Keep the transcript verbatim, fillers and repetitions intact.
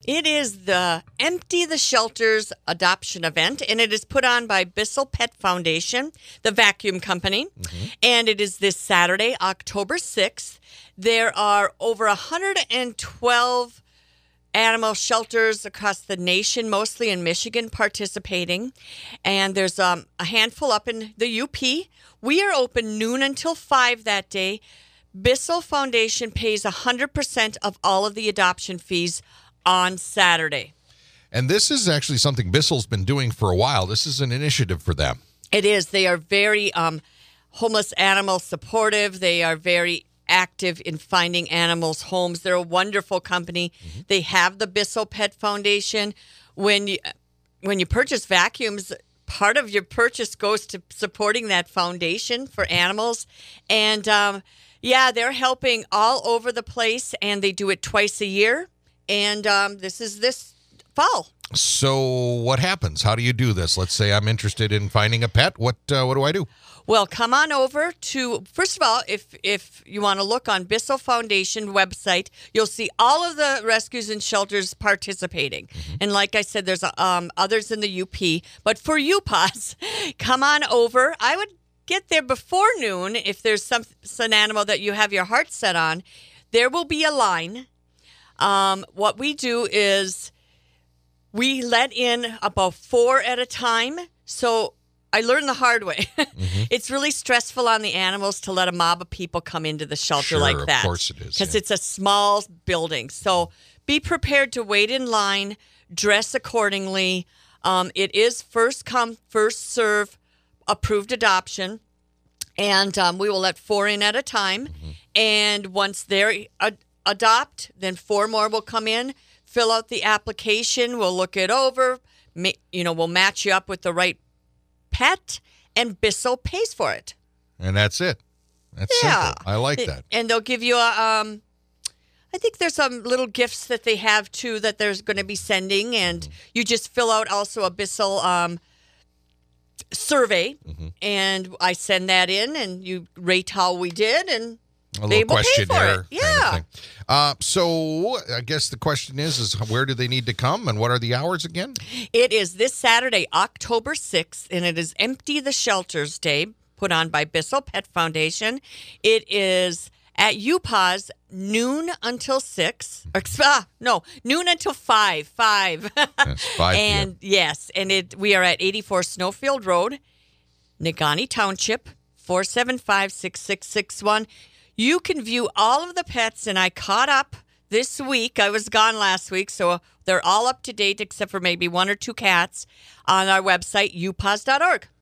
It is the Empty the Shelters adoption event, and it is put on by Bissell Pet Foundation, the vacuum company, mm-hmm. and it is this Saturday, October sixth. There are over one hundred twelve animal shelters across the nation, mostly in Michigan, participating, and there's um, a handful up in the U P. We are open noon until five that day. Bissell Foundation pays one hundred percent of all of the adoption fees on Saturday. And this is actually something Bissell's been doing for a while. This is an initiative for them. It is. They are very um, homeless animal supportive. They are very active in finding animals homes. They're a wonderful company. Mm-hmm. They have the Bissell Pet Foundation. When you when you purchase vacuums, part of your purchase goes to supporting that foundation for animals. And um, yeah, they're helping all over the place, and they do it twice a year. And um, this is this fall. So what happens? How do you do this? Let's say I'm interested in finding a pet. What uh, what do I do? Well, come on over to, first of all, if if you want to look on Bissell Foundation website, you'll see all of the rescues and shelters participating. Mm-hmm. And like I said, there's um, others in the U P. But for U P A S, come on over. I would get there before noon if there's some, some animal that you have your heart set on. There will be a line. Um, what we do is we let in about four at a time. So I learned the hard way. Mm-hmm. It's really stressful on the animals to let a mob of people come into the shelter sure, like that. Of course it is. Because yeah. it's a small building. So be prepared to wait in line, dress accordingly. Um, it is first come, first serve approved adoption. And um, we will let four in at a time. Mm-hmm. And once they're uh, adopt, then four more will come in, fill out the application. We'll look it over. Ma- you know, we'll match you up with the right pet, and Bissell pays for it. And that's it. That's yeah. simple. I like that. And they'll give you a, um, I think there's some little gifts that they have, too, that they're going to be sending. And mm-hmm. you just fill out also a Bissell um, survey. Mm-hmm. And I send that in, and you rate how we did, and a little questionnaire. Yeah. Kind of uh, so I guess the question is, is where do they need to come, and what are the hours again? It is this Saturday, October sixth, and it is Empty the Shelters Day, put on by Bissell Pet Foundation. It is at U P A S, noon until six. Or, ah, no, noon until five. Five. Yes, five and p.m. yes, and it we are at eighty-four Snowfield Road, Negaunee Township, four seven five, six six six one. You can view all of the pets, and I caught up this week. I was gone last week, so they're all up to date except for maybe one or two cats on our website, u p a s dot org.